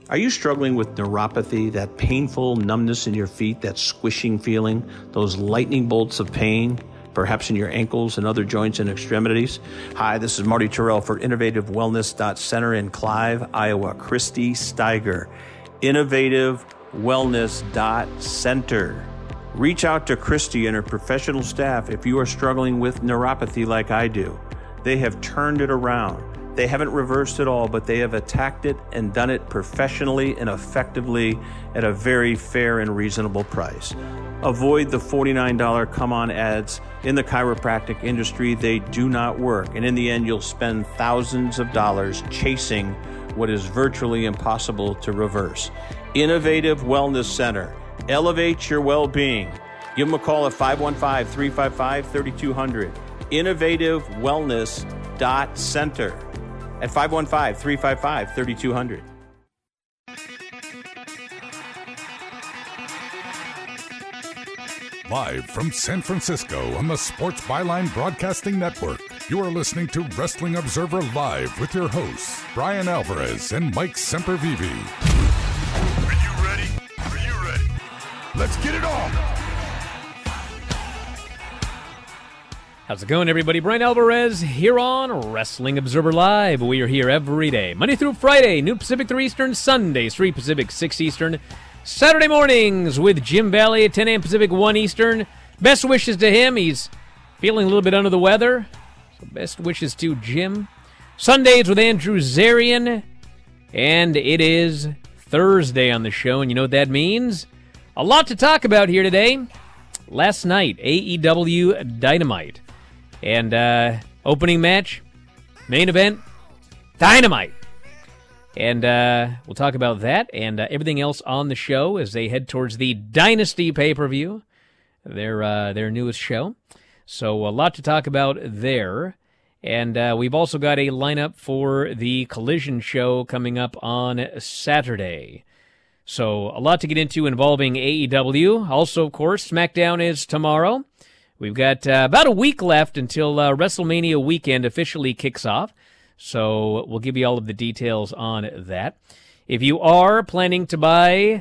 Are you struggling with neuropathy, that painful numbness in your feet, that squishing feeling, those lightning bolts of pain, perhaps in your ankles and other joints and extremities? Hi, this is Marty Terrell for InnovativeWellness.Center in Clive, Iowa. Christy Steiger, InnovativeWellness.Center. Reach out to Christy and her professional staff if you are struggling with neuropathy like I do. They have turned it around. They haven't reversed it all, but they have attacked it and done it professionally and effectively at a very fair and reasonable price. Avoid the $49 come-on ads in the chiropractic industry. They do not work. And in the end, you'll spend thousands of dollars chasing what is virtually impossible to reverse. Innovative Wellness Center. Elevate your well-being. Give them a call at 515-355-3200. InnovativeWellness.Center. At 515-355-3200. Live from San Francisco on the Sports Byline Broadcasting Network, you are listening to Wrestling Observer Live with your hosts, Brian Alvarez and Mike Sempervive. Are you ready? Are you ready? Let's get it on! How's it going, everybody? Brian Alvarez here on Wrestling Observer Live. We are here every day, Monday through Friday, noon Pacific, 3 Eastern, Sundays, 3 Pacific, 6 Eastern, Saturday mornings with Jim Valley at 10 a.m. Pacific, 1 Eastern. Best wishes to him. He's feeling a little bit under the weather, so best wishes to Jim. Sundays with Andrew Zarian, and it is Thursday on the show, and you know what that means? A lot to talk about here today. Last night, AEW Dynamite. And opening match, main event, Dynamite. And we'll talk about that and everything else on the show as they head towards the Dynasty pay-per-view, their newest show. So a lot to talk about there. And we've also got a lineup for the Collision show coming up on Saturday. So a lot to get into involving AEW. Also, of course, SmackDown is tomorrow. We've got about a week left until WrestleMania weekend officially kicks off, so we'll give you all of the details on that. If you are planning to buy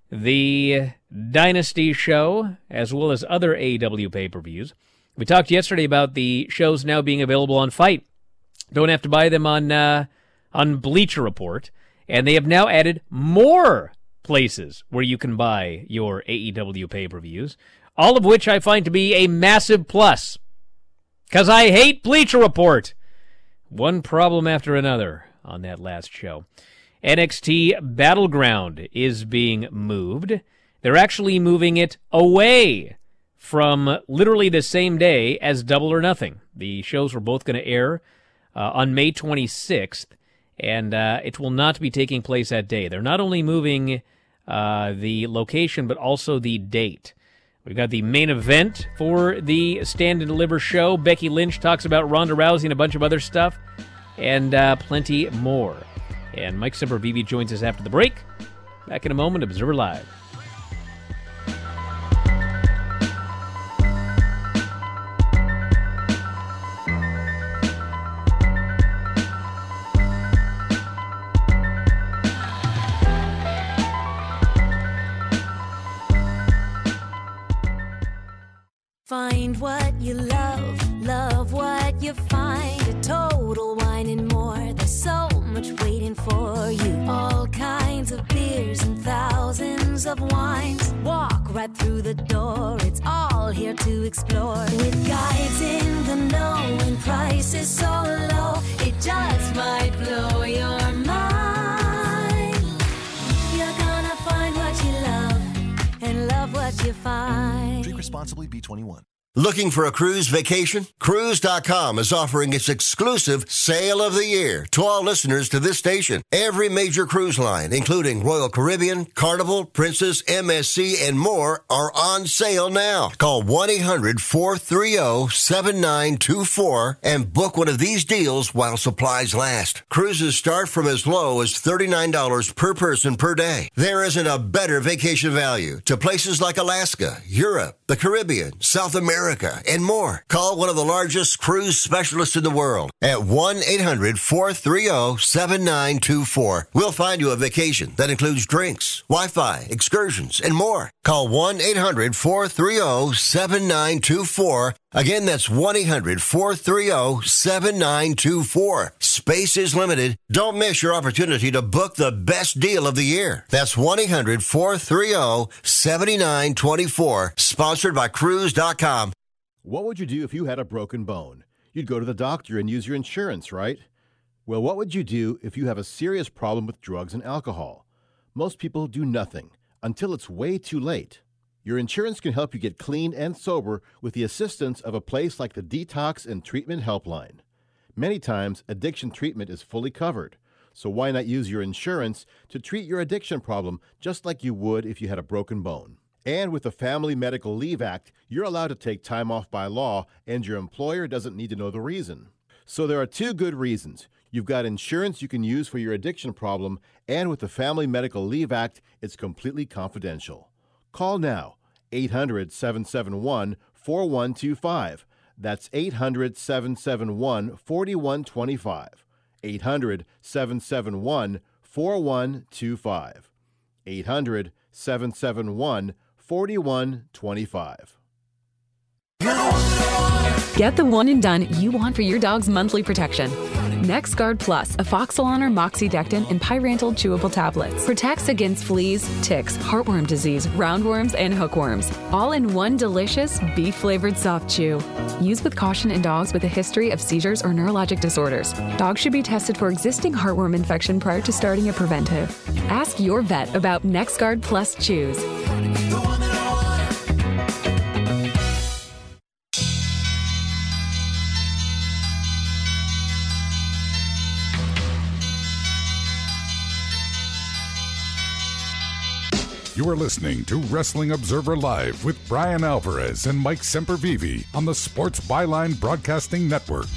the Dynasty show, as well as other AEW pay-per-views, we talked yesterday about the shows now being available on Fight. Don't have to buy them on Bleacher Report, and they have now added more places where you can buy your AEW pay-per-views. All of which I find to be a massive plus. Because I hate Bleacher Report. One problem after another on that last show. NXT Battleground is being moved. They're actually moving it away from literally the same day as Double or Nothing. The shows were both going to air on May 26th. And it will not be taking place that day. They're not only moving the location, but also the date. We've got the main event for the Stand and Deliver show. Becky Lynch talks about Ronda Rousey and a bunch of other stuff, and plenty more. And Mike Sempervive joins us after the break. Back in a moment, Observer Live. Find what you love, love what you find. A Total Wine and More. There's so much waiting for you. All kinds of beers and thousands of wines. Walk right through the door. It's all here to explore. With guides in the know and prices so low, it just might blow your mind. You're gonna find what you love and love what you find. Drink responsibly, B21. Looking for a cruise vacation? Cruise.com is offering its exclusive Sale of the Year to all listeners to this station. Every major cruise line, including Royal Caribbean, Carnival, Princess, MSC, and more, are on sale now. Call 1-800-430-7924 and book one of these deals while supplies last. Cruises start from as low as $39 per person per day. There isn't a better vacation value to places like Alaska, Europe, the Caribbean, South America, America, and more. Call one of the largest cruise specialists in the world at 1-800-430-7924. We'll find you a vacation that includes drinks, Wi-Fi, excursions, and more. Call 1-800-430-7924. Again, that's 1-800-430-7924. Space is limited. Don't miss your opportunity to book the best deal of the year. That's 1-800-430-7924. Sponsored by Cruise.com. What would you do if you had a broken bone? You'd go to the doctor and use your insurance, right? Well, what would you do if you have a serious problem with drugs and alcohol? Most people do nothing until it's way too late. Your insurance can help you get clean and sober with the assistance of a place like the Detox and Treatment Helpline. Many times, addiction treatment is fully covered, so why not use your insurance to treat your addiction problem just like you would if you had a broken bone? And with the Family Medical Leave Act, you're allowed to take time off by law, and your employer doesn't need to know the reason. So there are two good reasons. You've got insurance you can use for your addiction problem, and with the Family Medical Leave Act, it's completely confidential. Call now, 800-771-4125. That's 800-771-4125. 800-771-4125. 800-771-4125. Get the one and done you want for your dog's monthly protection. NexGard Plus, Afoxolon or Moxidectin and Pyrantel chewable tablets. Protects against fleas, ticks, heartworm disease, roundworms, and hookworms. All in one delicious, beef-flavored soft chew. Use with caution in dogs with a history of seizures or neurologic disorders. Dogs should be tested for existing heartworm infection prior to starting a preventive. Ask your vet about NexGard Plus Chews. You are listening to Wrestling Observer Live with Brian Alvarez and Mike Sempervive on the Sports Byline Broadcasting Network.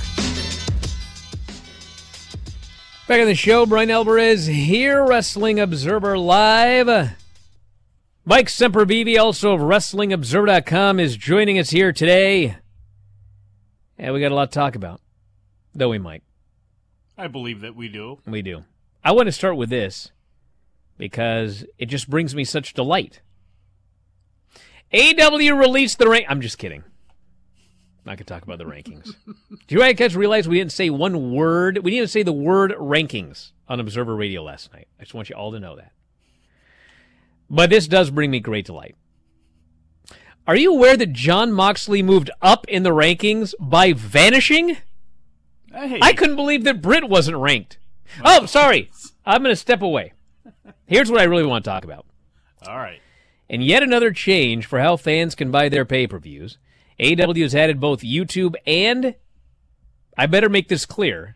Back on the show, Brian Alvarez here, Wrestling Observer Live. Mike Sempervive, also of WrestlingObserver.com, is joining us here today. And we got a lot to talk about, don't we, Mike? I believe that we do. We do. I want to start with this, because it just brings me such delight. AEW released the rank. I'm just kidding. I could talk about the rankings. Do you guys realize we didn't say one word? We didn't say the word rankings on Observer Radio last night. I just want you all to know that. But this does bring me great delight. Are you aware that Jon Moxley moved up in the rankings by vanishing? Hey. I couldn't believe that Britt wasn't ranked. Oh, sorry. I'm going to step away. Here's what I really want to talk about. All right. And yet another change for how fans can buy their pay-per-views. AEW has added both YouTube and, I better make this clear,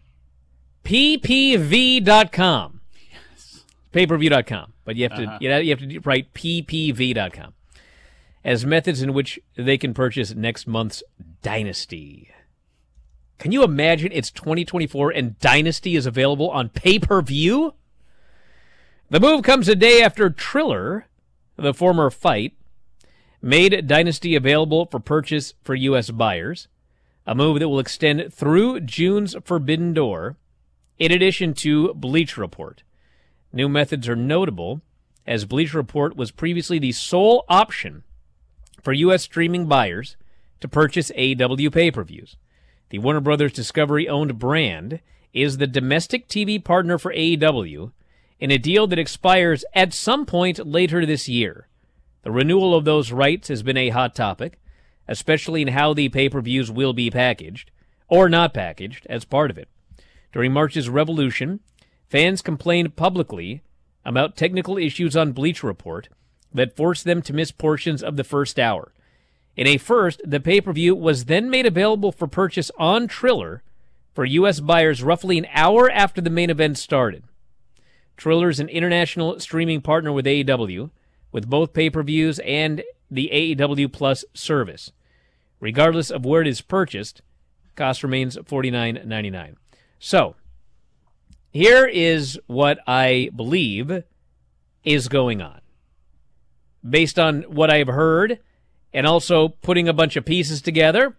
ppv.com. Yes. Pay-per-view.com. But you have to write ppv.com as methods in which they can purchase next month's Dynasty. Can you imagine it's 2024 and Dynasty is available on pay-per-view? The move comes a day after Triller, the former Fight, made Dynasty available for purchase for U.S. buyers, a move that will extend through June's Forbidden Door, in addition to Bleacher Report. New methods are notable, as Bleacher Report was previously the sole option for U.S. streaming buyers to purchase AEW pay-per-views. The Warner Brothers Discovery-owned brand is the domestic TV partner for AEW in a deal that expires at some point later this year. The renewal of those rights has been a hot topic, especially in how the pay-per-views will be packaged, or not packaged, as part of it. During March's Revolution, fans complained publicly about technical issues on Bleacher Report that forced them to miss portions of the first hour. In a first, the pay-per-view was then made available for purchase on Triller for U.S. buyers roughly an hour after the main event started. Triller is an international streaming partner with AEW, with both pay-per-views and the AEW Plus service. Regardless of where it is purchased, cost remains $49.99. So, here is what I believe is going on. Based on what I've heard and also putting a bunch of pieces together.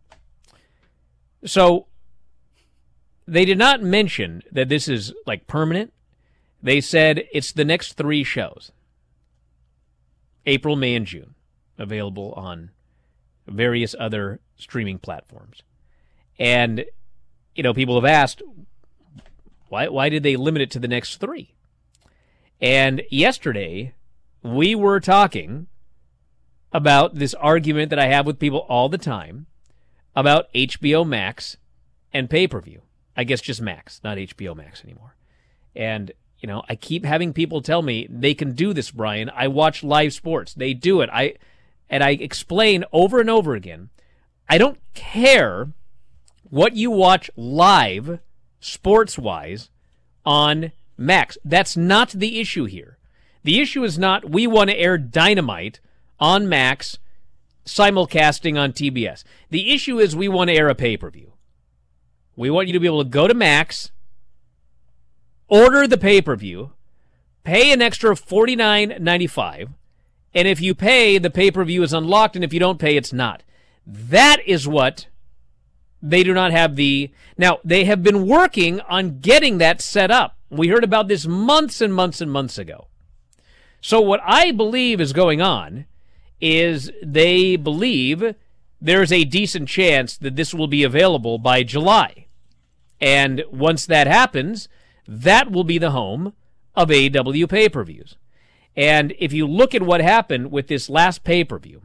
So they did not mention that this is like permanent. They said it's the next 3 shows. April, May, and June. Available on various other streaming platforms. And, people have asked, why did they limit it to the next 3? And yesterday, we were talking about this argument that I have with people all the time about HBO Max and pay-per-view. I guess just Max, not HBO Max anymore. And, I keep having people tell me they can do this, Brian. I watch live sports. They do it. I explain over and over again, I don't care what you watch live, sports-wise, on Max. That's not the issue here. The issue is not we want to air Dynamite on Max, simulcasting on TBS. The issue is we want to air a pay-per-view. We want you to be able to go to Max, order the pay-per-view, pay an extra $49.95, and if you pay, the pay-per-view is unlocked, and if you don't pay, it's not. That is what they do not have the... Now, they have been working on getting that set up. We heard about this months and months and months ago. So what I believe is going on is they believe there's a decent chance that this will be available by July. And once that happens, that will be the home of AEW pay-per-views. And if you look at what happened with this last pay-per-view,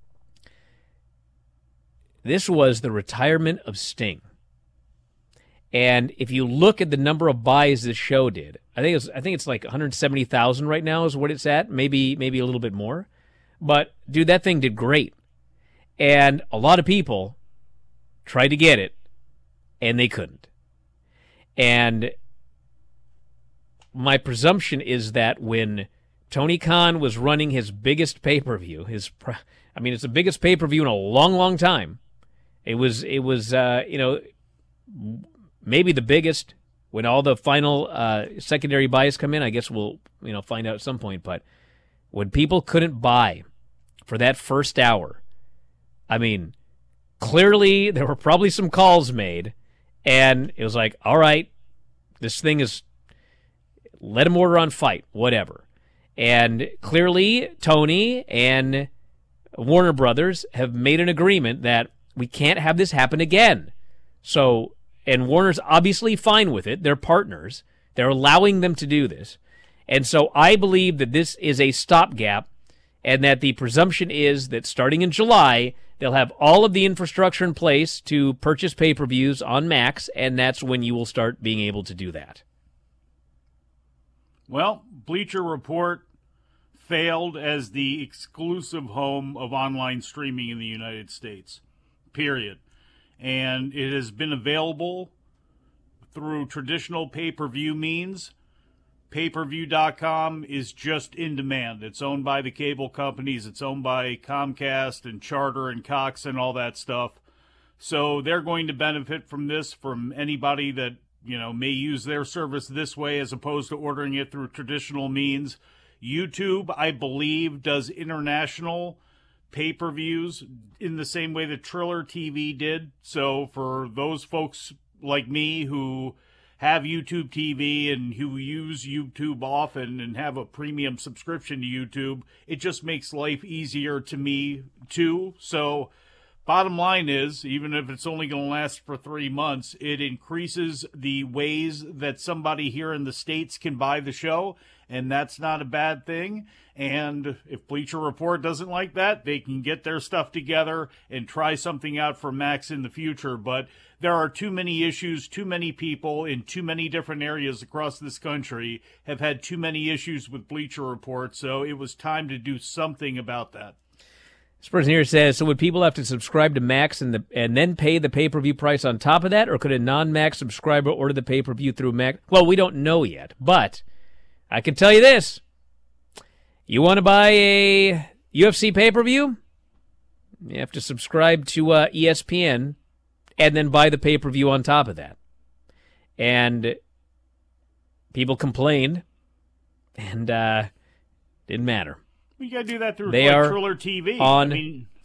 this was the retirement of Sting. And if you look at the number of buys this show did, I think it's like 170,000 right now is what it's at, maybe a little bit more. But dude, that thing did great. And a lot of people tried to get it, and they couldn't. And my presumption is that when Tony Khan was running his biggest pay-per-view, it's the biggest pay-per-view in a long, long time. It was maybe the biggest when all the final secondary buys come in. I guess we'll, find out at some point. But when people couldn't buy for that first hour, clearly there were probably some calls made, and it was like, all right, this thing is, let him order on Fight, whatever. And clearly Tony and Warner Brothers have made an agreement that we can't have this happen again. So, and Warner's obviously fine with it. They're partners. They're allowing them to do this. And so I believe that this is a stopgap, and that the presumption is that starting in July, they'll have all of the infrastructure in place to purchase pay-per-views on Max, and that's when you will start being able to do that. Well, Bleacher Report failed as the exclusive home of online streaming in the United States, period. And it has been available through traditional pay-per-view means. Payperview.com is just in demand. It's owned by the cable companies. It's owned by Comcast and Charter and Cox and all that stuff. So they're going to benefit from this, from anybody that, may use their service this way as opposed to ordering it through traditional means. YouTube, I believe, does international pay-per-views in the same way that Triller TV did. So for those folks like me who have YouTube TV and who use YouTube often and have a premium subscription to YouTube, it just makes life easier to me too. So bottom line is, even if it's only going to last for 3 months, it increases the ways that somebody here in the States can buy the show, and that's not a bad thing. And if Bleacher Report doesn't like that, they can get their stuff together and try something out for Max in the future. But there are too many issues, too many people in too many different areas across this country have had too many issues with Bleacher Report, so it was time to do something about that. This person here says, so would people have to subscribe to Max and then pay the pay-per-view price on top of that, or could a non-Max subscriber order the pay-per-view through Max? Well, we don't know yet, but I can tell you this. You want to buy a UFC pay-per-view? You have to subscribe to ESPN and then buy the pay-per-view on top of that. And people complained, and didn't matter. You got to do that through Triller TV.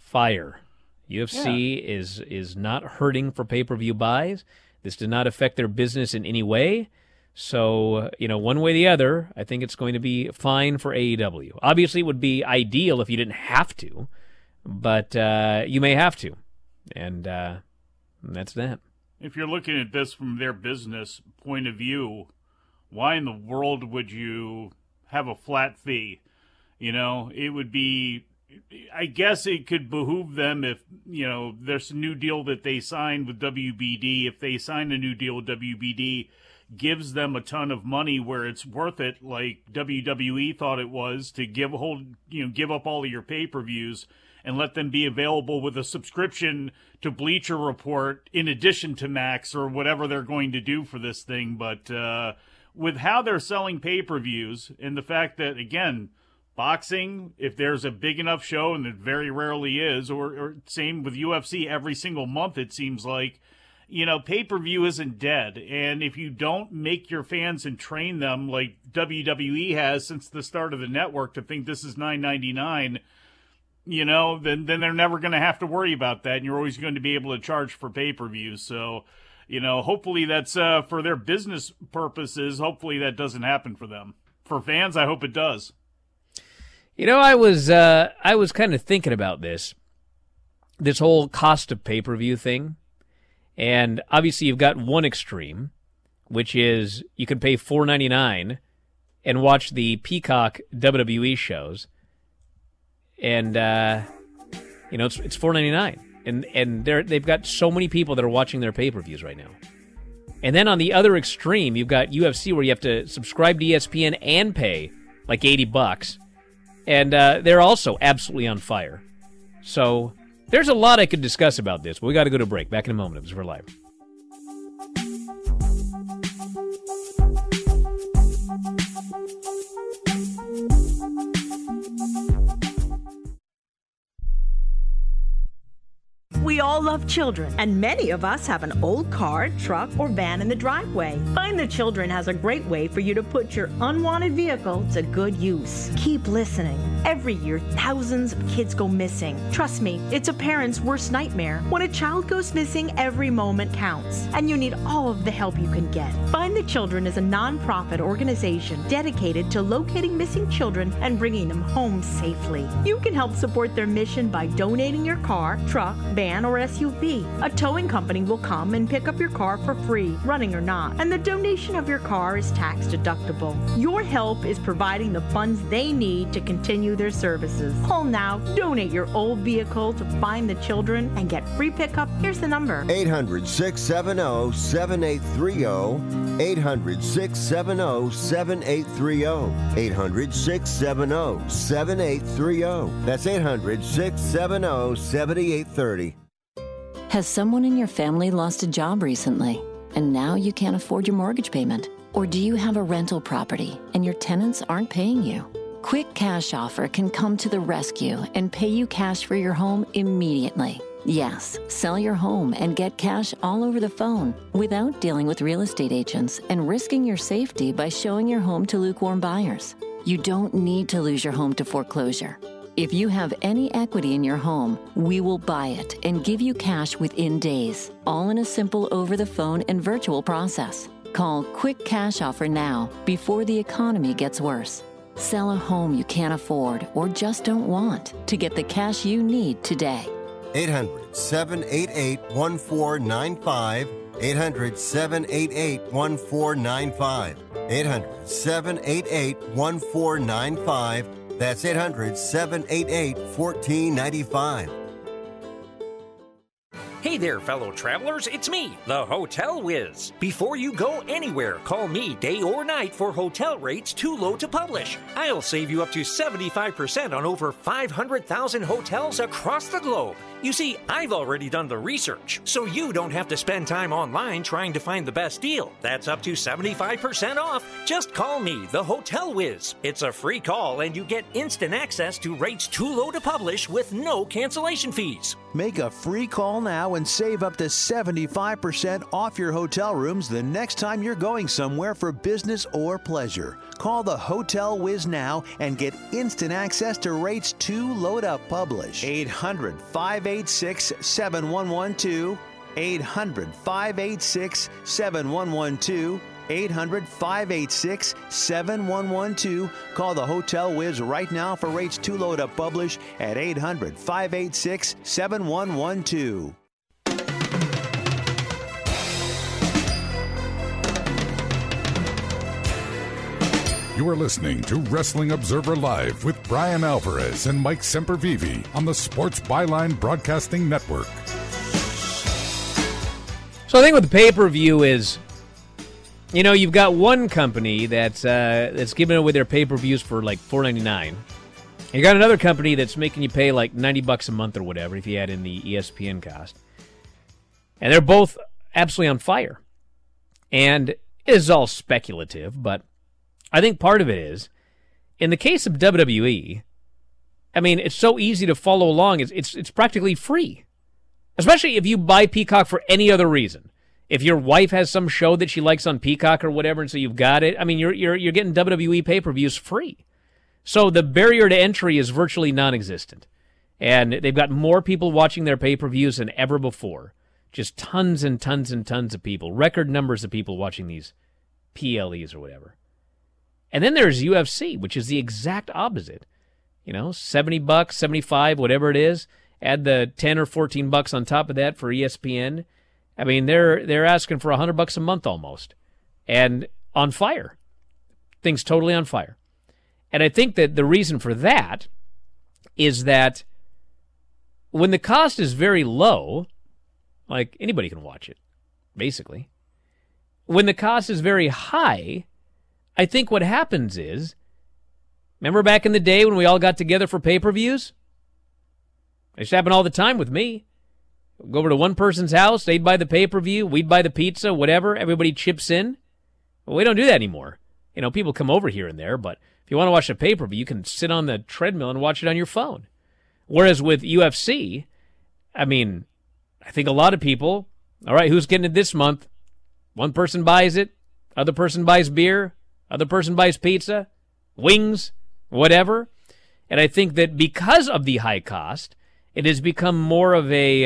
fire. UFC is not hurting for pay-per-view buys. This did not affect their business in any way. So, one way or the other, I think it's going to be fine for AEW. Obviously, it would be ideal if you didn't have to, but you may have to. And that's that. If you're looking at this from their business point of view, why in the world would you have a flat fee? It would be, I guess it could behoove them if, there's a new deal that they signed with WBD. If they sign a new deal with WBD, gives them a ton of money where it's worth it, like WWE thought it was, to give up all of your pay-per-views and let them be available with a subscription to Bleacher Report in addition to Max or whatever they're going to do for this thing. But with how they're selling pay-per-views and the fact that, again, boxing, if there's a big enough show, and it very rarely is, or same with UFC, every single month it seems like, pay-per-view isn't dead. And if you don't make your fans and train them like WWE has since the start of the network to think this is $9.99, then they're never going to have to worry about that. And you're always going to be able to charge for pay-per-views. So, hopefully that's for their business purposes. Hopefully that doesn't happen for them. For fans, I hope it does. I was kind of thinking about this whole cost of pay-per-view thing. And obviously you've got one extreme, which is you can pay $4.99 and watch the Peacock WWE shows. And, it's $4.99. And they've got so many people that are watching their pay-per-views right now. And then on the other extreme, you've got UFC where you have to subscribe to ESPN and pay like $80. And they're also absolutely on fire. So there's a lot I could discuss about this, but we got to go to break. Back in a moment. Observer Live. We all love children, and many of us have an old car, truck, or van in the driveway. Find the Children has a great way for you to put your unwanted vehicle to good use. Keep listening. Every year, thousands of kids go missing. Trust me, it's a parent's worst nightmare. When a child goes missing, every moment counts, and you need all of the help you can get. Find the Children is a non-profit organization dedicated to locating missing children and bringing them home safely. You can help support their mission by donating your car, truck, van, or SUV. A towing company will come and pick up your car for free, running or not, and the donation of your car is tax deductible. Your help is providing the funds they need to continue their services. Call now, donate your old vehicle to Find the Children, and get free pickup. Here's the number: 800-670-7830. 800-670-7830. 800-670-7830. That's 800-670-7830. Has someone in your family lost a job recently, and now you can't afford your mortgage payment? Or do you have a rental property and your tenants aren't paying you? Quick Cash Offer can come to the rescue and pay you cash for your home immediately. Yes, sell your home and get cash all over the phone without dealing with real estate agents and risking your safety by showing your home to lukewarm buyers. You don't need to lose your home to foreclosure. If you have any equity in your home, we will buy it and give you cash within days, all in a simple over-the-phone and virtual process. Call Quick Cash Offer now before the economy gets worse. Sell a home you can't afford or just don't want to get the cash you need today. 800-788-1495. 800-788-1495. 800-788-1495. That's 800-788-1495. Hey there, fellow travelers. It's me, the Hotel Whiz. Before you go anywhere, call me day or night for hotel rates too low to publish. I'll save you up to 75% on over 500,000 hotels across the globe. You see, I've already done the research, so you don't have to spend time online trying to find the best deal. That's up to 75% off. Just call me, the Hotel Whiz. It's a free call, and you get instant access to rates too low to publish with no cancellation fees. Make a free call now and save up to 75% off your hotel rooms the next time you're going somewhere for business or pleasure. Call the Hotel Whiz now and get instant access to rates too low to publish. 800-586-7112. 800-586-7112. 800-586-7112. Call the Hotel Whiz right now for rates too low to publish at 800-586-7112. You are listening to Wrestling Observer Live with Brian Alvarez and Mike Sempervive on the Sports Byline Broadcasting Network. So I think with the pay-per-view is, you know, you've got one company that's giving away their pay-per-views for like $4.99. You got another company that's making you pay like $90 a month or whatever if you add in the ESPN cost. And they're both absolutely on fire. And it is all speculative, but I think part of it is, in the case of WWE, I mean, it's so easy to follow along. It's practically free, especially if you buy Peacock for any other reason. If your wife has some show that she likes on Peacock or whatever, and so you've got it, I mean, you're getting WWE pay-per-views free. So the barrier to entry is virtually non-existent, and they've got more people watching their pay-per-views than ever before. Just tons and tons and tons of people, record numbers of people watching these PLEs or whatever. And then there's UFC, which is the exact opposite. You know, $70, $75, whatever it is. Add the $10 or $14 on top of that for ESPN. I mean, they're asking for $100 a month almost, and on fire. Things totally on fire. And I think that the reason for that is that when the cost is very low, like anybody can watch it, basically. When the cost is very high, I think what happens is, remember back in the day when we all got together for pay-per-views? It used to happen all the time with me. Go over to one person's house, they'd buy the pay-per-view, we'd buy the pizza, whatever, everybody chips in. Well, we don't do that anymore. You know, people come over here and there, but if you want to watch a pay-per-view, you can sit on the treadmill and watch it on your phone. Whereas with UFC, I mean, I think a lot of people, all right, who's getting it this month? One person buys it, other person buys beer, other person buys pizza, wings, whatever. And I think that because of the high cost, it has become more of a,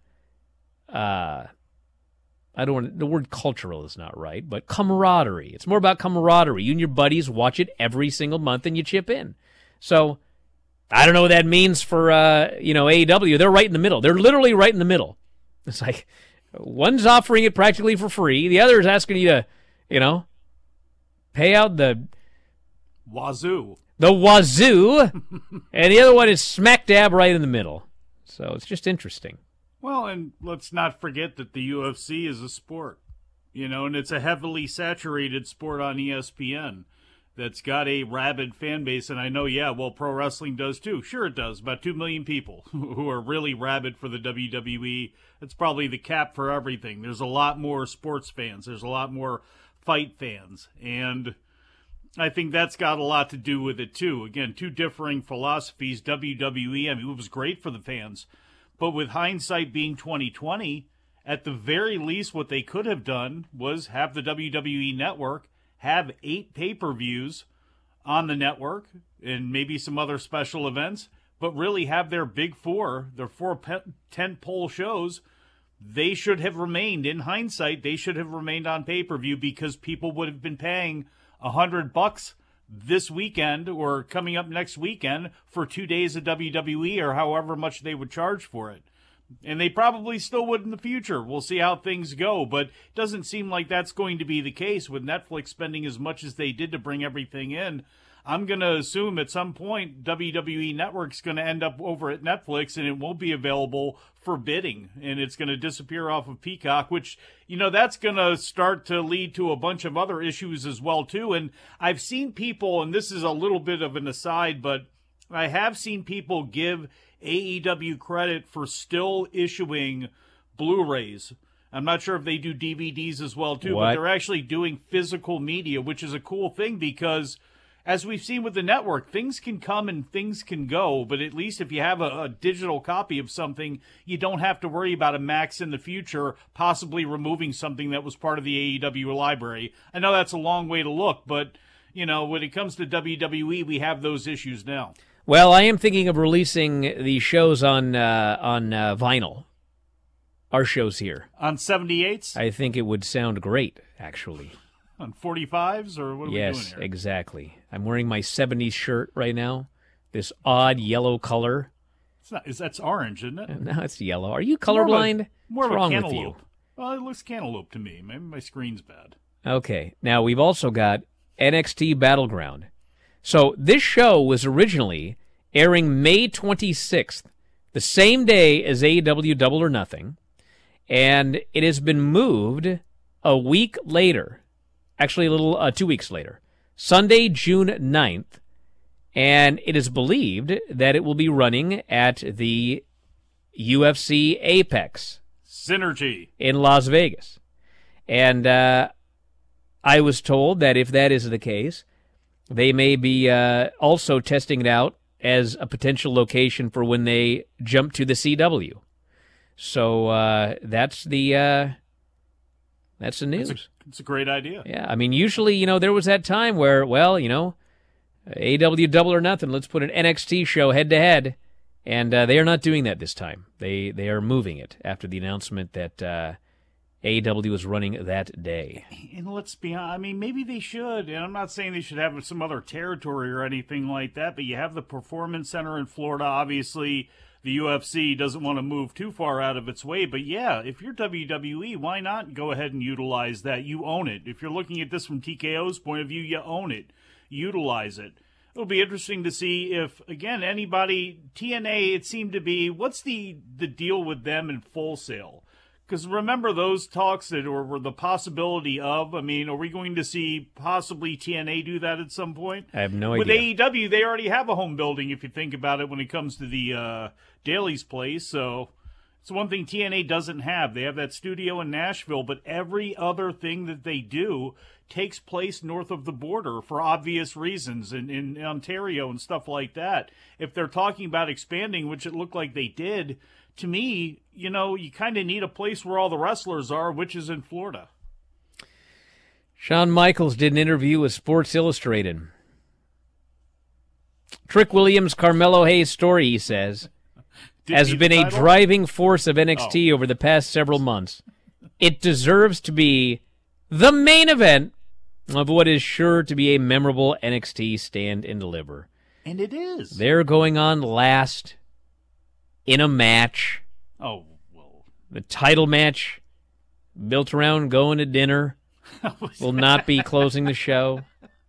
I don't want the word cultural is not right, but camaraderie. It's more about camaraderie. You and your buddies watch it every single month and you chip in. So I don't know what that means for, AEW. They're right in the middle. They're literally right in the middle. It's like one's offering it practically for free. The other is asking you to, pay out the wazoo. And the other one is smack dab right in the middle. So it's just interesting. Well, and let's not forget that the UFC is a sport, and it's a heavily saturated sport on ESPN that's got a rabid fan base. And I know, pro wrestling does too. Sure it does. About 2 million people who are really rabid for the WWE. That's probably the cap for everything. There's a lot more sports fans. There's a lot more fight fans. And I think that's got a lot to do with it, too. Again, two differing philosophies. WWE, I mean, it was great for the fans. But with hindsight being 2020, at the very least, what they could have done was have the WWE Network have 8 pay-per-views on the network and maybe some other special events, but really have their big 4, their 4 tent-pole shows. They should have remained, in hindsight, they should have remained on pay-per-view because people would have been paying $100 this weekend or coming up next weekend for 2 days of WWE or however much they would charge for it. And they probably still would in the future. We'll see how things go, but it doesn't seem like that's going to be the case with Netflix spending as much as they did to bring everything in. I'm going to assume at some point WWE Network's going to end up over at Netflix and it won't be available for bidding and it's going to disappear off of Peacock, which, that's going to start to lead to a bunch of other issues as well, too. And I've seen people, and this is a little bit of an aside, but I have seen people give AEW credit for still issuing Blu-rays. I'm not sure if they do DVDs as well, too, but they're actually doing physical media, which is a cool thing because, as we've seen with the network, things can come and things can go, but at least if you have a digital copy of something, you don't have to worry about a Max in the future possibly removing something that was part of the AEW library. I know that's a long way to look, but, you know, when it comes to WWE, we have those issues now. Well, I am thinking of releasing the shows on vinyl. Our shows here. On 78s? I think it would sound great, actually. On 45s, or what are we doing here? Yes, exactly. I'm wearing my 70s shirt right now. This odd yellow color. It's not. That's orange, isn't it? No, it's yellow. Are you colorblind? More What's of wrong a with cantaloupe. you? Well, it looks cantaloupe to me. Maybe my screen's bad. Okay. Now, we've also got NXT Battleground. So this show was originally airing May 26th, the same day as AEW Double or Nothing, and it has been moved a week later, actually a little 2 weeks later, Sunday, June 9th, and it is believed that it will be running at the UFC Apex Synergy in Las Vegas. And I was told that if that is the case, they may be also testing it out as a potential location for when they jump to the CW. So that's the news. It's a great idea. Yeah, I mean, usually, you know, there was that time where, well, you know, AEW Double or Nothing, let's put an NXT show head-to-head, and they are not doing that this time. They are moving it after the announcement that AEW is running that day. And let's be honest, I mean, maybe they should, and I'm not saying they should have some other territory or anything like that, but you have the Performance Center in Florida. Obviously, the UFC doesn't want to move too far out of its way, but yeah, if you're WWE, why not go ahead and utilize that? You own it. If you're looking at this from TKO's point of view, you own it. Utilize it. It'll be interesting to see if, again, anybody, TNA, it seemed to be, what's the deal with them in Full Sail? Because remember those talks that were the possibility of, I mean, are we going to see possibly TNA do that at some point? I have no idea. With AEW, they already have a home building, if you think about it, when it comes to the Daly's place. So it's one thing TNA doesn't have. They have that studio in Nashville, but every other thing that they do takes place north of the border for obvious reasons in Ontario and stuff like that. If they're talking about expanding, which it looked like they did, to me, you know, you kind of need a place where all the wrestlers are, which is in Florida. Shawn Michaels did an interview with Sports Illustrated. Trick Williams' Carmelo Hayes story, he says, has been a driving force of NXT over the past several months. It deserves to be the main event of what is sure to be a memorable NXT Stand and Deliver. And it is. They're going on last in a match. Oh, well. The title match, built around going to dinner, will not be closing the show.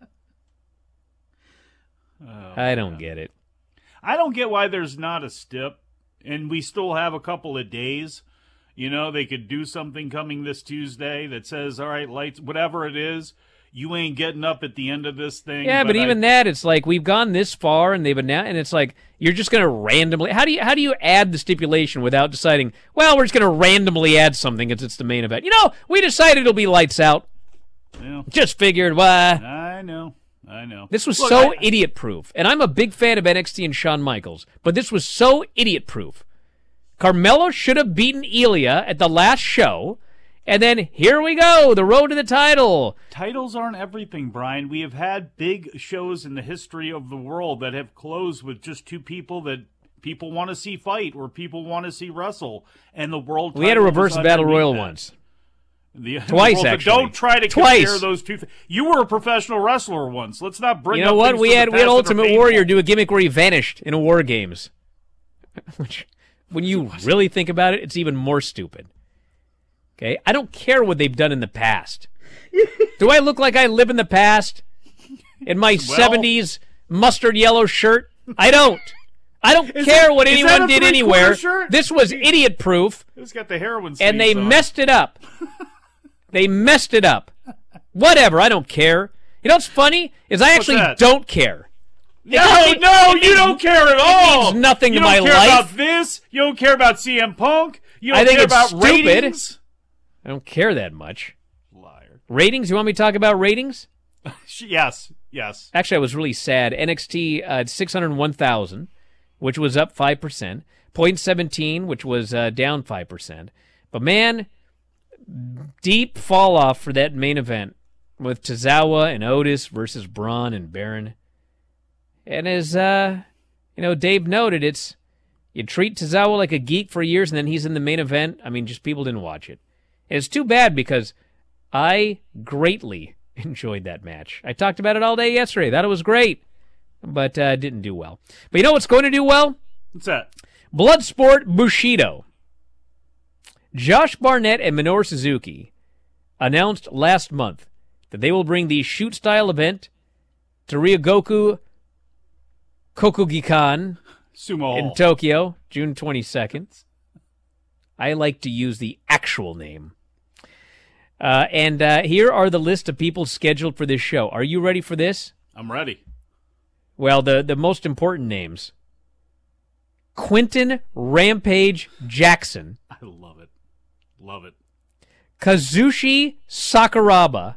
I don't get it. I don't get why there's not a stip, and we still have a couple of days. You know, they could do something coming this Tuesday that says, all right, lights, whatever it is, you ain't getting up at the end of this thing. Yeah, but even that, it's like we've gone this far, and they've announced, and it's like you're just going to randomly. How do you add the stipulation without deciding? Well, we're just going to randomly add something because it's the main event. You know, we decided it'll be lights out. Yeah. Just figured. Why? I know. This was so idiot-proof, and I'm a big fan of NXT and Shawn Michaels, but this was so idiot-proof. Carmelo should have beaten Ilya at the last show. And then here we go, the road to the title. Titles aren't everything, Brian. We have had big shows in the history of the world that have closed with just two people that people want to see fight or people want to see wrestle. And the world we had a reverse battle royal once. Twice, actually. Don't try to compare those two things. You were a professional wrestler once. Let's not bring up You know what? things We from had the past that are Ultimate painful. Warrior do a gimmick where he vanished in a War Games. Which, when you really think about it, it's even more stupid. Okay, I don't care what they've done in the past. Do I look like I live in the past? In my 70s mustard yellow shirt? I don't. I don't care what anyone did anywhere. Shirt? This was idiot-proof. It's got the heroin sleeves and they on. messed it up. They messed it up. Whatever, I don't care. You know what's funny? Is I actually don't care. No, you don't care at all. It means nothing to my life. You don't care about this. You don't care about CM Punk. You don't I think care it's about stupid. ratings. I don't care that much. Liar. Ratings? You want me to talk about ratings? Yes. Actually, I was really sad. NXT 601,000, which was up 5%. Point 17, which was down 5%. But man, deep fall off for that main event with Tozawa and Otis versus Braun and Baron. And as Dave noted, it's you treat Tozawa like a geek for years, and then he's in the main event. I mean, just people didn't watch it. And it's too bad because I greatly enjoyed that match. I talked about it all day yesterday. Thought it was great, but didn't do well. But you know what's going to do well? What's that? Bloodsport Bushido. Josh Barnett and Minoru Suzuki announced last month that they will bring the shoot-style event to Ryogoku Kokugikan Sumo in Hall. Tokyo, June 22nd. I like to use the actual name. And here are the list of people scheduled for this show. Are you ready for this? I'm ready. Well, the most important names. Quentin Rampage Jackson. I love it. Love it. Kazushi Sakuraba.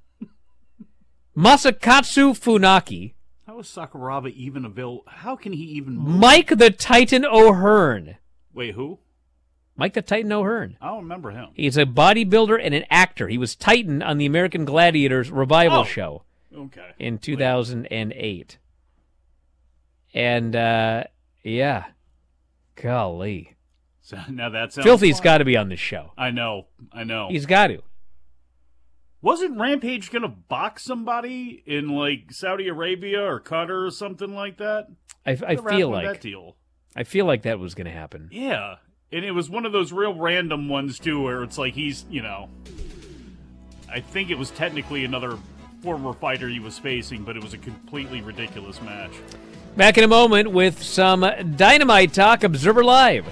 Masakatsu Funaki. How is Sakuraba even available? How can he even move? Mike the Titan O'Hearn. Wait, who? Mike the Titan O'Hearn. I don't remember him. He's a bodybuilder and an actor. He was Titan on the American Gladiators revival show. Okay. In 2008. And, yeah. Golly. So, now that sounds Filthy's fun. got to be on this show. I know. He's got to. Wasn't Rampage going to box somebody in, like, Saudi Arabia or Qatar or something like that? I feel like that deal? I feel like that was going to happen. Yeah. And it was one of those real random ones, too, where it's like he's, I think it was technically another former fighter he was facing, but it was a completely ridiculous match. Back in a moment with some Dynamite Talk, Observer Live.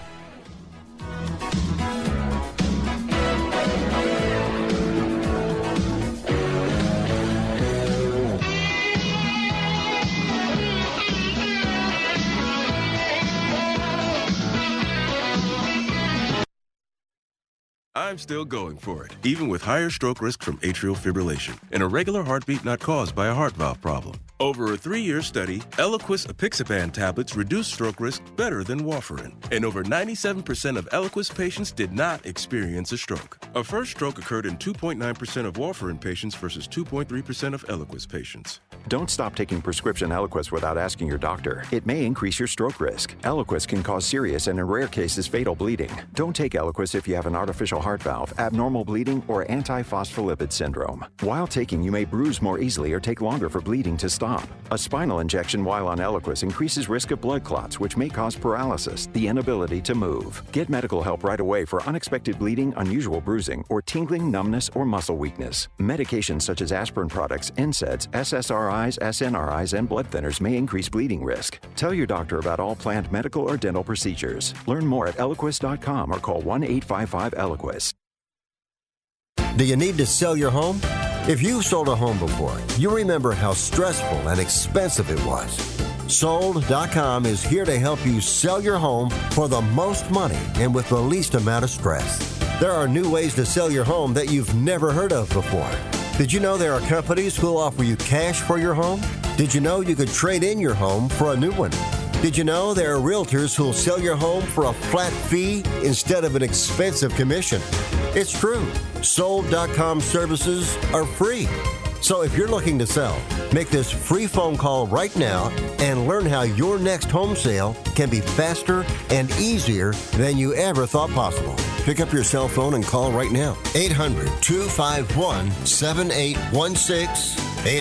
I'm still going for it, even with higher stroke risk from atrial fibrillation, an irregular heartbeat not caused by a heart valve problem. Over a 3-year study, Eliquis apixaban tablets reduce stroke risk better than warfarin, and over 97% of Eliquis patients did not experience a stroke. A first stroke occurred in 2.9% of warfarin patients versus 2.3% of Eliquis patients. Don't stop taking prescription Eliquis without asking your doctor. It may increase your stroke risk. Eliquis can cause serious and in rare cases fatal bleeding. Don't take Eliquis if you have an artificial heart valve, abnormal bleeding, or antiphospholipid syndrome. While taking, you may bruise more easily or take longer for bleeding to stop. A spinal injection while on Eliquis increases risk of blood clots, which may cause paralysis, the inability to move. Get medical help right away for unexpected bleeding, unusual bruising, or tingling, numbness, or muscle weakness. Medications such as aspirin products, NSAIDs, SSRIs, SNRIs, and blood thinners may increase bleeding risk. Tell your doctor about all planned medical or dental procedures. Learn more at Eliquis.com or call 1-855-ELIQUIS. Do you need to sell your home? If you've sold a home before, you remember how stressful and expensive it was. Sold.com is here to help you sell your home for the most money and with the least amount of stress. There are new ways to sell your home that you've never heard of before. Did you know there are companies who'll offer you cash for your home? Did you know you could trade in your home for a new one? Did you know there are realtors who'll sell your home for a flat fee instead of an expensive commission? It's true. Sold.com services are free. So if you're looking to sell, make this free phone call right now and learn how your next home sale can be faster and easier than you ever thought possible. Pick up your cell phone and call right now. 800-251-7816.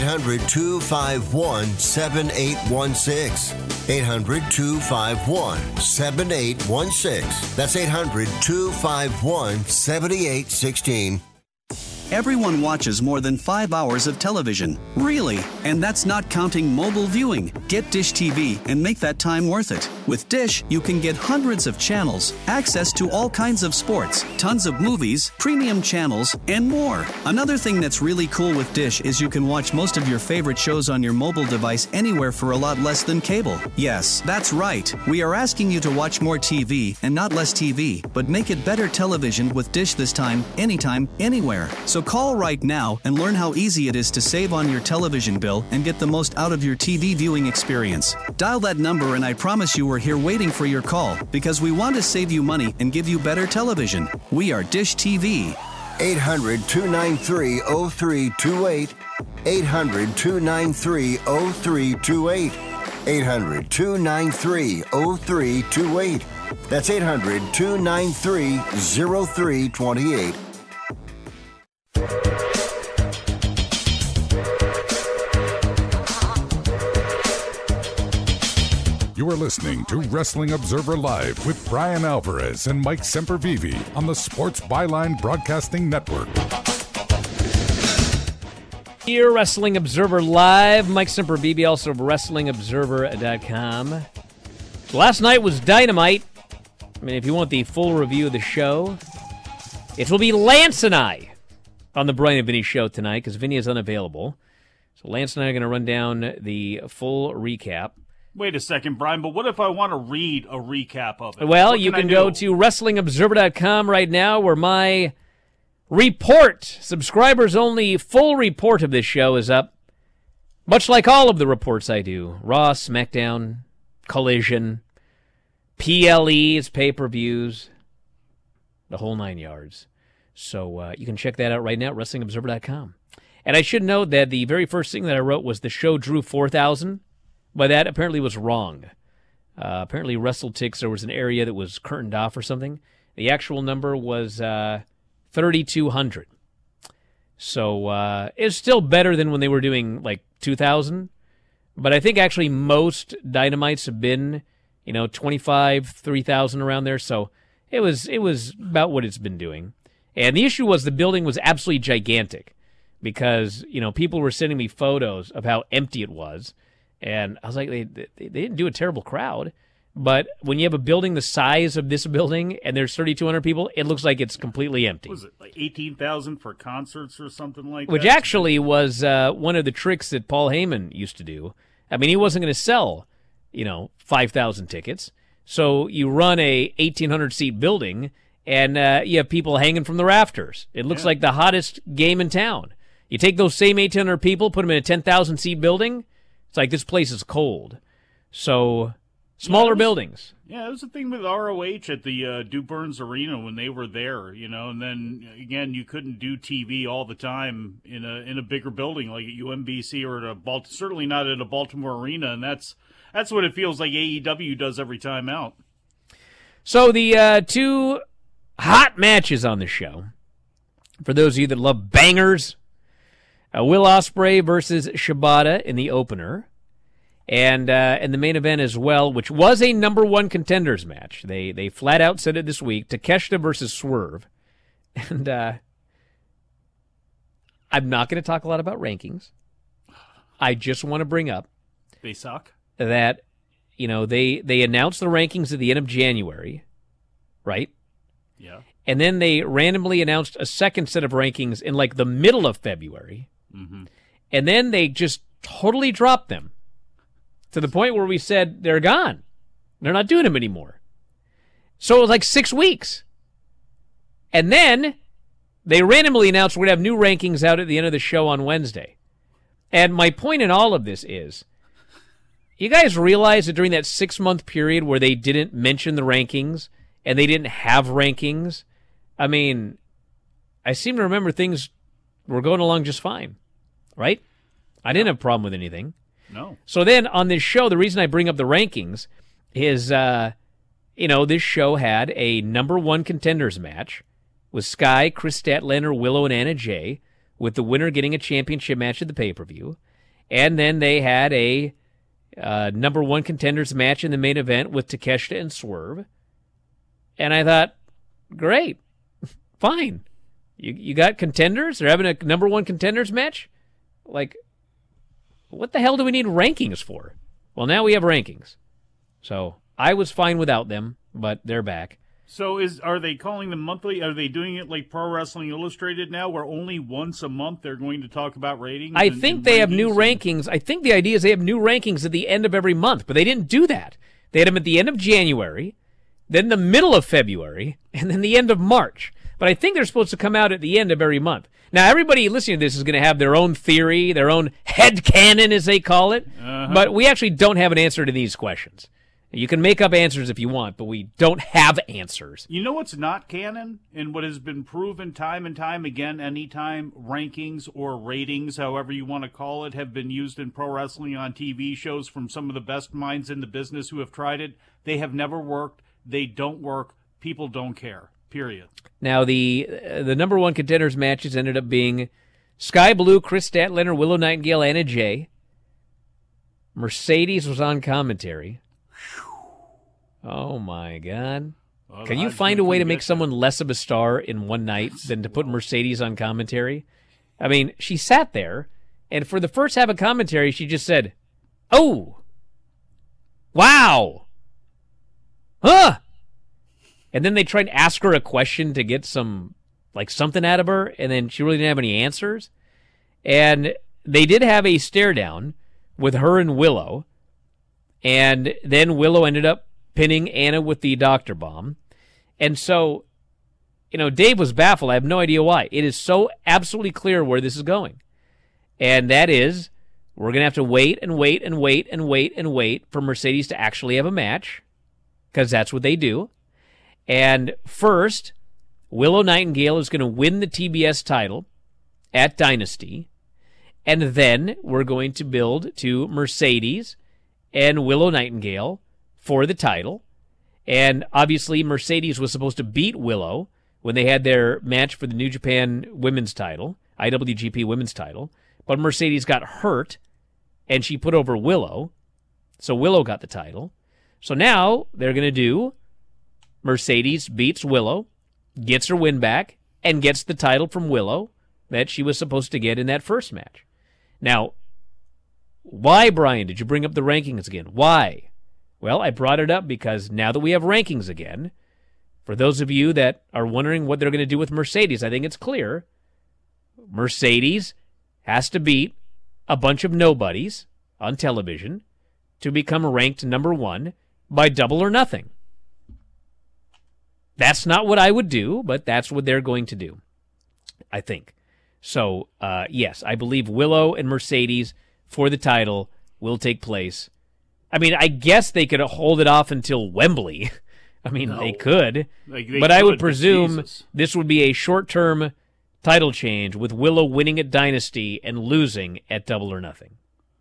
800-251-7816. 800-251-7816. That's 800-251-7816. Everyone watches more than 5 hours of television. Really? And that's not counting mobile viewing, Get Dish TV and make that time worth it. With Dish, you can get hundreds of channels, access to all kinds of sports, tons of movies, premium channels, and more. Another thing that's really cool with Dish is you can watch most of your favorite shows on your mobile device anywhere for a lot less than cable. Yes, that's right. We are asking you to watch more TV and not less TV, but make it better television with Dish this time, anytime, anywhere. So call right now and learn how easy it is to save on your television bill and get the most out of your TV viewing experience. Dial that number and I promise you we're here waiting for your call because we want to save you money and give you better television. We are Dish TV. 800-293-0328. 800-293-0328. 800-293-0328. That's 800-293-0328. You are listening to Wrestling Observer Live with Brian Alvarez and Mike Sempervive on the Sports Byline Broadcasting Network. Here, Wrestling Observer Live. Mike Sempervive, also of WrestlingObserver.com. So last night was Dynamite. I mean, if you want the full review of the show, it will be Lance and I on the Brian and Vinny show tonight because Vinny is unavailable. So Lance and I are going to run down the full recap. Wait a second, Brian, but what if I want to read a recap of it? Well, you can go to WrestlingObserver.com right now where my report, subscribers-only full report of this show is up. Much like all of the reports I do. Raw, SmackDown, Collision, PLEs, pay-per-views, the whole 9 yards. So you can check that out right now at WrestlingObserver.com. And I should note that the very first thing that I wrote was the show drew 4,000. But that apparently was wrong. Apparently WrestleTix, there was an area that was curtained off or something. The actual number was 3,200. So it's still better than when they were doing like 2,000. But I think actually most Dynamites have been, 25, 3,000 around there. So it was about what it's been doing. And the issue was the building was absolutely gigantic because, people were sending me photos of how empty it was. And I was like, they didn't do a terrible crowd. But when you have a building the size of this building and there's 3,200 people, it looks like it's completely empty. Was it like 18,000 for concerts or something like that? Which actually was one of the tricks that Paul Heyman used to do. I mean, he wasn't going to sell, 5,000 tickets. So you run a 1,800-seat building, and you have people hanging from the rafters. It looks like the hottest game in town. You take those same 1,800 people, put them in a 10,000-seat building, it's like this place is cold. So, smaller buildings. Yeah, it was the thing with ROH at the Du Burns Arena when they were there, and then, again, you couldn't do TV all the time in a bigger building like at UMBC or at certainly not at a Baltimore Arena, and that's what it feels like AEW does every time out. So, the two hot matches on the show, for those of you that love bangers, Will Ospreay versus Shibata in the opener, and the main event as well, which was a number one contenders match. They flat out said it this week: Takeshita versus Swerve. And I'm not going to talk a lot about rankings. I just want to bring up they suck. That they announced the rankings at the end of January, right? Yeah. And then they randomly announced a second set of rankings in like the middle of February. Mm-hmm. And then they just totally dropped them to the point where we said they're gone. They're not doing them anymore. So it was like 6 weeks. And then they randomly announced we're going to have new rankings out at the end of the show on Wednesday. And my point in all of this is, you guys realize that during that 6-month period where they didn't mention the rankings and they didn't have rankings, I mean, I seem to remember things were going along just fine. Right? I didn't have a problem with anything. No. So then on this show, the reason I bring up the rankings is, this show had a number one contenders match with Sky, Chris Statlander, Willow, and Anna Jay, with the winner getting a championship match at the pay-per-view. And then they had a number one contenders match in the main event with Takeshita and Swerve. And I thought, great, fine. You got contenders? They're having a number one contenders match? Like, what the hell do we need rankings for? Well, now we have rankings. So I was fine without them, but they're back. So are they calling them monthly? Are they doing it like Pro Wrestling Illustrated now, where only once a month they're going to talk about ratings? I think they have new rankings. I think the idea is they have new rankings at the end of every month, but they didn't do that. They had them at the end of January, then the middle of February, and then the end of March. But I think they're supposed to come out at the end of every month. Now, everybody listening to this is going to have their own theory, their own headcanon, as they call it. But we actually don't have an answer to these questions. You can make up answers if you want, but we don't have answers. You know what's not canon, and what has been proven time and time again, anytime rankings or ratings, however you want to call it, have been used in pro wrestling on TV shows from some of the best minds in the business who have tried it, they have never worked. They don't work. People don't care. Period. Now, the number one contenders matches ended up being Sky Blue, Chris Statlander, Willow Nightingale, Anna Jay. Mercedes was on commentary. Oh, my God. Well, Can you find a way to make someone less of a star in one night than to put Mercedes on commentary? I mean, she sat there, and for the first half of commentary, she just said, "Oh, wow, huh?" And then they tried to ask her a question to get something out of her, and then she really didn't have any answers. And they did have a stare down with her and Willow, and then Willow ended up pinning Anna with the doctor bomb. And so, Dave was baffled. I have no idea why. It is so absolutely clear where this is going. And that is, we're going to have to wait and wait and wait and wait and wait for Mercedes to actually have a match, because that's what they do. And first, Willow Nightingale is going to win the TBS title at Dynasty. And then we're going to build to Mercedes and Willow Nightingale for the title. And obviously, Mercedes was supposed to beat Willow when they had their match for the New Japan Women's title, IWGP Women's title. But Mercedes got hurt, and she put over Willow. So Willow got the title. So now they're going to do Mercedes beats Willow, gets her win back, and gets the title from Willow that she was supposed to get in that first match. Now, why, Brian, did you bring up the rankings again? Why? Well, I brought it up because now that we have rankings again, for those of you that are wondering what they're going to do with Mercedes, I think it's clear. Mercedes has to beat a bunch of nobodies on television to become ranked number one by Double or Nothing. That's not what I would do, but that's what they're going to do, I think. So, yes, I believe Willow and Mercedes for the title will take place. I mean, I guess they could hold it off until Wembley. I mean, they could. But I would presume this would be a short-term title change with Willow winning at Dynasty and losing at Double or Nothing.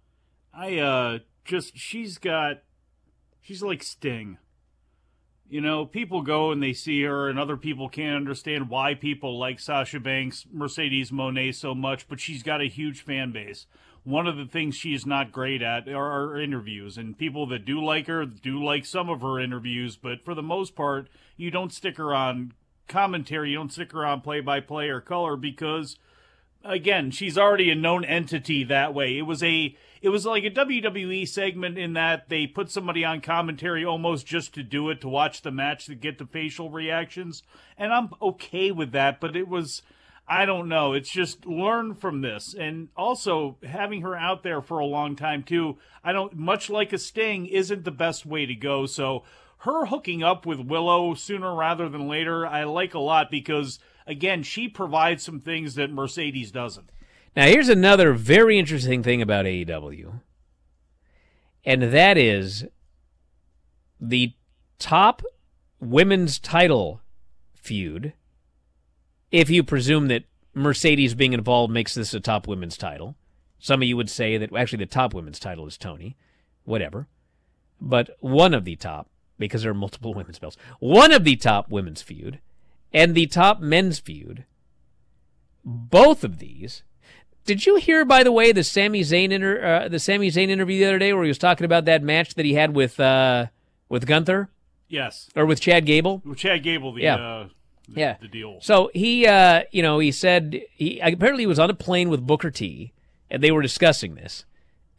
She's like Sting. People go and they see her, and other people can't understand why people like Sasha Banks, Mercedes Moné so much, but she's got a huge fan base. One of the things she's not great at are her interviews, and people that do like her do like some of her interviews, but for the most part, you don't stick her on commentary, you don't stick her on play-by-play or color, because, again, she's already a known entity that way. It was like a WWE segment in that they put somebody on commentary almost just to do it, to watch the match, to get the facial reactions, and I'm okay with that, but it was... I don't know. It's just learn from this. And also, having her out there for a long time, too, much like a Sting, isn't the best way to go. So her hooking up with Willow sooner rather than later, I like a lot because, again, she provides some things that Mercedes doesn't. Now, here's another very interesting thing about AEW. And that is the top women's title feud, if you presume that Mercedes being involved makes this a top women's title. Some of you would say that actually the top women's title is Tony. Whatever. But one of the top, because there are multiple women's belts, one of the top women's feud and the top men's feud, both of these. Did you hear, by the way, the Sami Zayn interview the other day where he was talking about that match that he had with Gunther? Yes. Or with Chad Gable? With Chad Gable, the deal. So he, he said he apparently was on a plane with Booker T, and they were discussing this.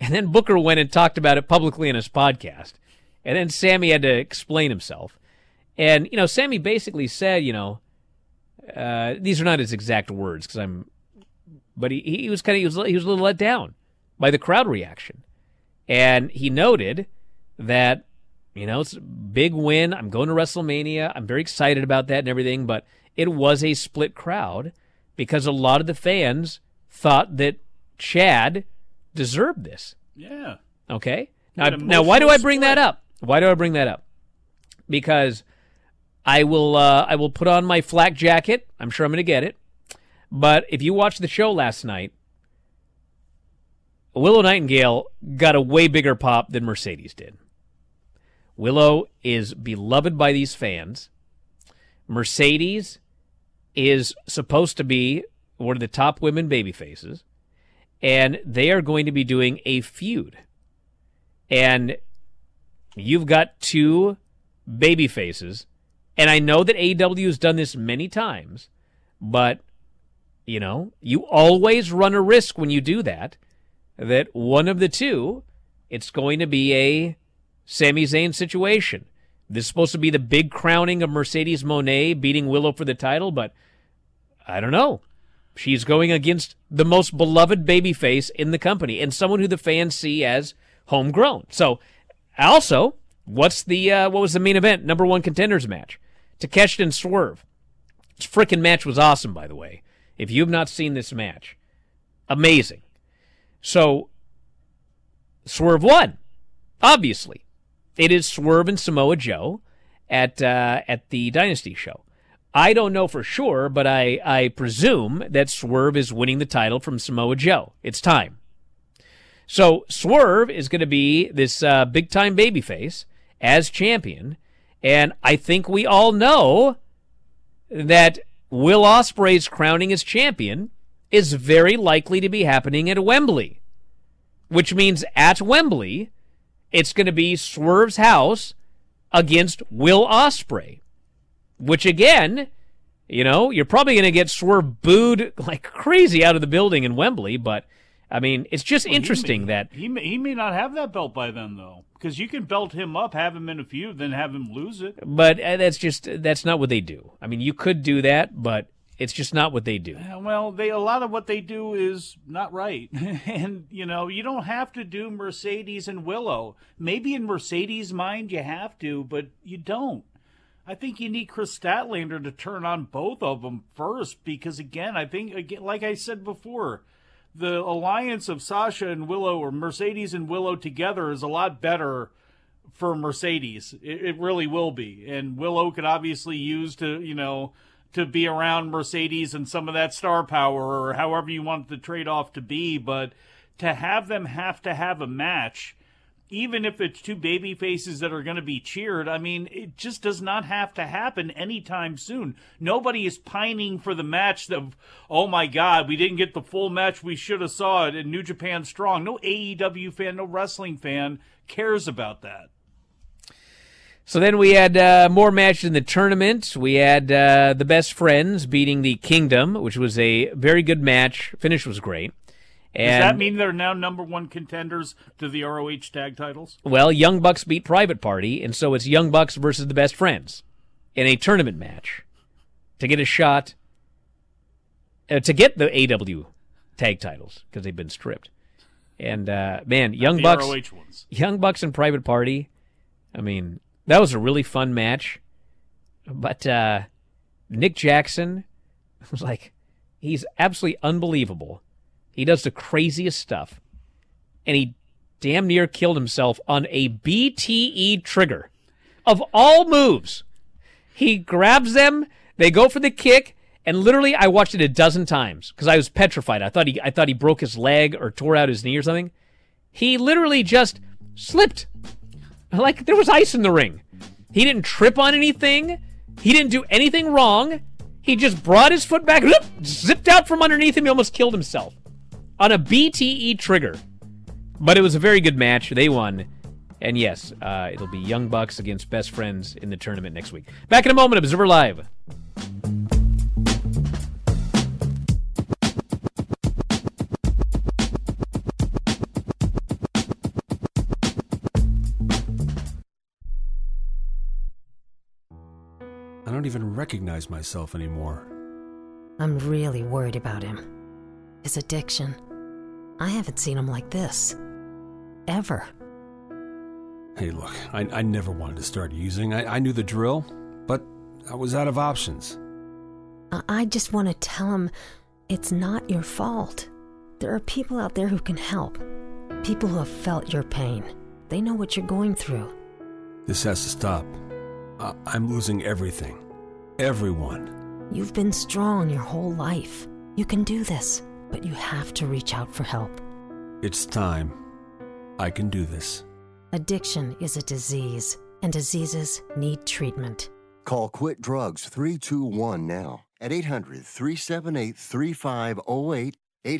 And then Booker went and talked about it publicly in his podcast. And then Sammy had to explain himself. And, Sammy basically said, these are not his exact words, but he was a little let down by the crowd reaction. And he noted that, it's a big win. I'm going to WrestleMania. I'm very excited about that and everything, but it was a split crowd because a lot of the fans thought that Chad deserved this. Yeah. Okay? Now why do I bring that up? Why do I bring that up? Because I will put on my flak jacket. I'm sure I'm going to get it. But if you watched the show last night, Willow Nightingale got a way bigger pop than Mercedes did. Willow is beloved by these fans. Mercedes is supposed to be one of the top women baby faces, and they are going to be doing a feud. And you've got two baby faces, and I know that AEW has done this many times, but, you always run a risk when you do that one of the two, it's going to be a Sami Zayn situation. This is supposed to be the big crowning of Mercedes Moné beating Willow for the title, but I don't know. She's going against the most beloved babyface in the company and someone who the fans see as homegrown. So, also, what was the main event? Number 1 contenders match. Takeshita and Swerve. This frickin' match was awesome, by the way. If you have not seen this match, amazing. So, Swerve won, obviously. It is Swerve and Samoa Joe at the Dynasty show. I don't know for sure, but I presume that Swerve is winning the title from Samoa Joe. It's time. So Swerve is going to be this big-time babyface as champion, and I think we all know that Will Ospreay's crowning as champion is very likely to be happening at Wembley, which means at Wembley, it's going to be Swerve's house against Will Ospreay, which again, you're probably going to get Swerve booed like crazy out of the building in Wembley, but I mean, it's just interesting that he may not have that belt by then, though, because you can belt him up, have him in a feud, then have him lose it. But that's not what they do. I mean, you could do that, but it's just not what they do. Well, a lot of what they do is not right. And, you don't have to do Mercedes and Willow. Maybe in Mercedes' mind you have to, but you don't. I think you need Chris Statlander to turn on both of them first because, again, like I said before, the alliance of Sasha and Willow or Mercedes and Willow together is a lot better for Mercedes. It really will be. And Willow could obviously use to be around Mercedes and some of that star power or however you want the trade-off to be. But to have them have to have a match, even if it's two baby faces that are going to be cheered, I mean, it just does not have to happen anytime soon. Nobody is pining for the match of, oh my God, we didn't get the full match we should have saw it in New Japan Strong. No AEW fan, no wrestling fan cares about that. So then we had more matches in the tournament. We had the Best Friends beating the Kingdom, which was a very good match. Finish was great. And, does that mean they're now number 1 contenders to the ROH tag titles? Well, Young Bucks beat Private Party, and so it's Young Bucks versus the Best Friends in a tournament match to get a shot to get the AW tag titles because they've been stripped. And, man, Young Bucks and Private Party, I mean, that was a really fun match. But Nick Jackson was like, he's absolutely unbelievable. He does the craziest stuff. And he damn near killed himself on a BTE trigger. Of all moves, he grabs them, they go for the kick, and literally I watched it a dozen times because I was petrified. I thought he broke his leg or tore out his knee or something. He literally just slipped. Like there was ice in the ring. He didn't trip on anything. He didn't do anything wrong. He just brought his foot back, zipped out from underneath him. He almost killed himself on a BTE trigger. But it was a very good match. They won. And yes, it'll be Young Bucks against Best Friends in the tournament next week. Back in a moment, Observer Live. don't even recognize myself anymore. I'm really worried about him. His addiction. I haven't seen him like this. Ever. Hey, look, I never wanted to start using. I knew the drill, but I was out of options. I just want to tell him it's not your fault. There are people out there who can help. People who have felt your pain. They know what you're going through. This has to stop. I'm losing everything. Everyone. You've been strong your whole life. You can do this, but you have to reach out for help. It's time. I can do this. Addiction is a disease, and diseases need treatment. Call Quit Drugs 321 now at 800-378-3508,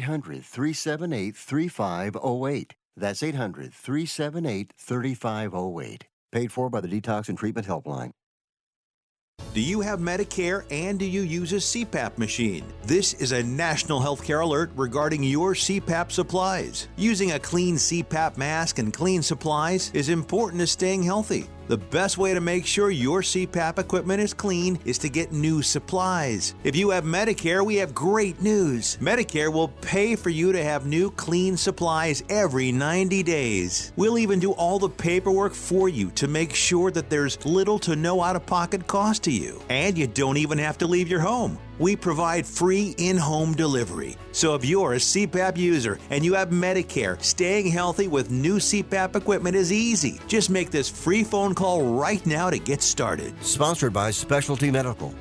800-378-3508. That's 800-378-3508. Paid for by the Detox and Treatment Helpline. Do you have Medicare and do you use a CPAP machine? This is a national healthcare alert regarding your CPAP supplies. Using a clean CPAP mask and clean supplies is important to staying healthy. The best way to make sure your CPAP equipment is clean is to get new supplies. If you have Medicare, we have great news. Medicare will pay for you to have new clean supplies every 90 days. We'll even do all the paperwork for you to make sure that there's little to no out-of-pocket cost to you. And you don't even have to leave your home. We provide free in-home delivery. So if you're a CPAP user and you have Medicare, staying healthy with new CPAP equipment is easy. Just make this free phone call right now to get started. Sponsored by Specialty Medical.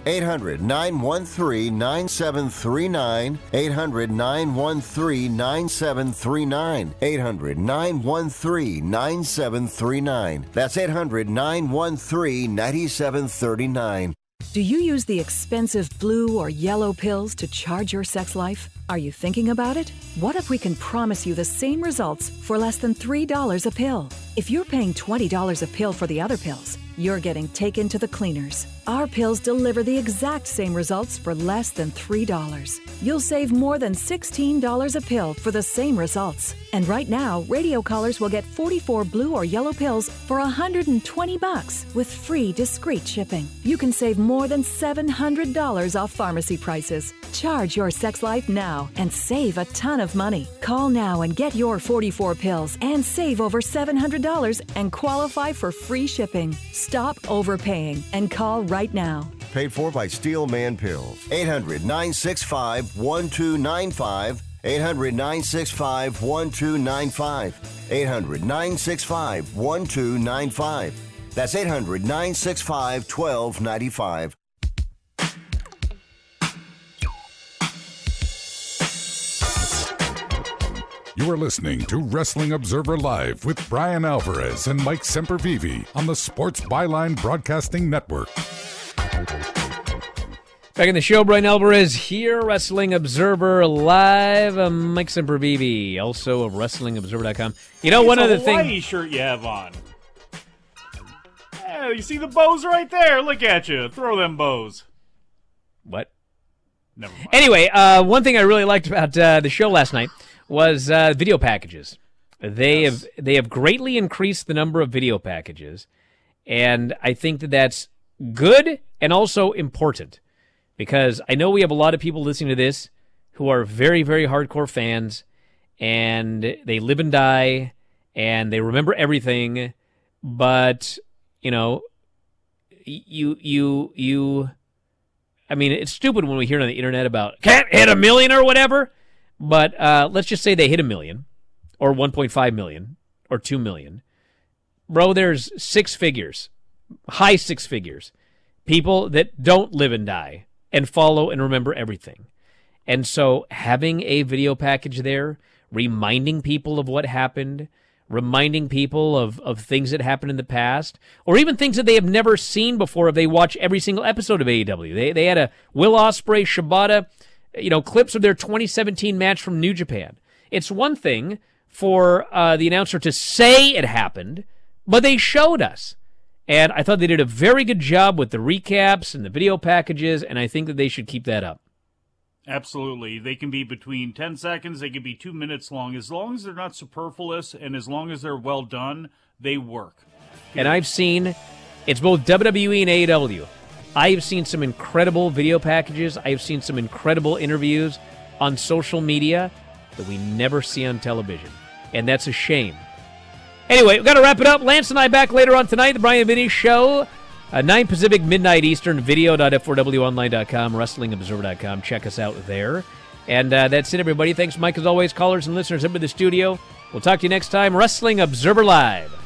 800-913-9739. 800-913-9739. 800-913-9739. That's 800-913-9739. Do you use the expensive blue or yellow pills to charge your sex life? Are you thinking about it? What if we can promise you the same results for less than $3 a pill? If you're paying $20 a pill for the other pills, you're getting taken to the cleaners. Our pills deliver the exact same results for less than $3. You'll save more than $16 a pill for the same results. And right now, radio callers will get 44 blue or yellow pills for $120 with free discreet shipping. You can save more than $700 off pharmacy prices. Charge your sex life now and save a ton of money. Call now and get your 44 pills and save over $700 and qualify for free shipping. Stop overpaying and call right now. Paid for by Steel Man Pills. 800-965-1295. 800-965-1295. 800-965-1295. That's 800-965-1295. You are listening to Wrestling Observer Live with Brian Alvarez and Mike Sempervive on the Sports Byline Broadcasting Network. Back in the show, Brian Alvarez here, Wrestling Observer Live. Mike Sempervive, also of WrestlingObserver.com. You know, one other thing. It's a Hawaii shirt you have on. Yeah, you see the bows right there. Look at you. Throw them bows. What? Never mind. Anyway, one thing I really liked about the show last night was video packages. They have greatly increased the number of video packages, and I think that that's good and also important, because I know we have a lot of people listening to this who are very, very hardcore fans, and they live and die, and they remember everything, but, you know, I mean, it's stupid when we hear on the internet about can't hit 1 million or whatever. But let's just say they hit 1 million or 1.5 million or 2 million. Bro, there's six figures, high six figures, people that don't live and die and follow and remember everything. And so having a video package there, reminding people of what happened, reminding people of things that happened in the past, or even things that they have never seen before if they watch every single episode of AEW. They had a Will Ospreay, Shibata, clips of their 2017 match from New Japan. It's one thing for the announcer to say it happened, but they showed us. And I thought they did a very good job with the recaps and the video packages, and I think that they should keep that up. Absolutely. They can be between 10 seconds, they can be 2 minutes long. As long as they're not superfluous and as long as they're well done, they work. And I've seen, it's both WWE and AEW. I have seen some incredible video packages. I have seen some incredible interviews on social media that we never see on television. And that's a shame. Anyway, we've got to wrap it up. Lance and I back later on tonight, the Brian Vinny Show. 9 Pacific, midnight Eastern, video.f4wonline.com, wrestlingobserver.com. Check us out there. And that's it, everybody. Thanks, Mike, as always, callers and listeners up in the studio. We'll talk to you next time. Wrestling Observer Live.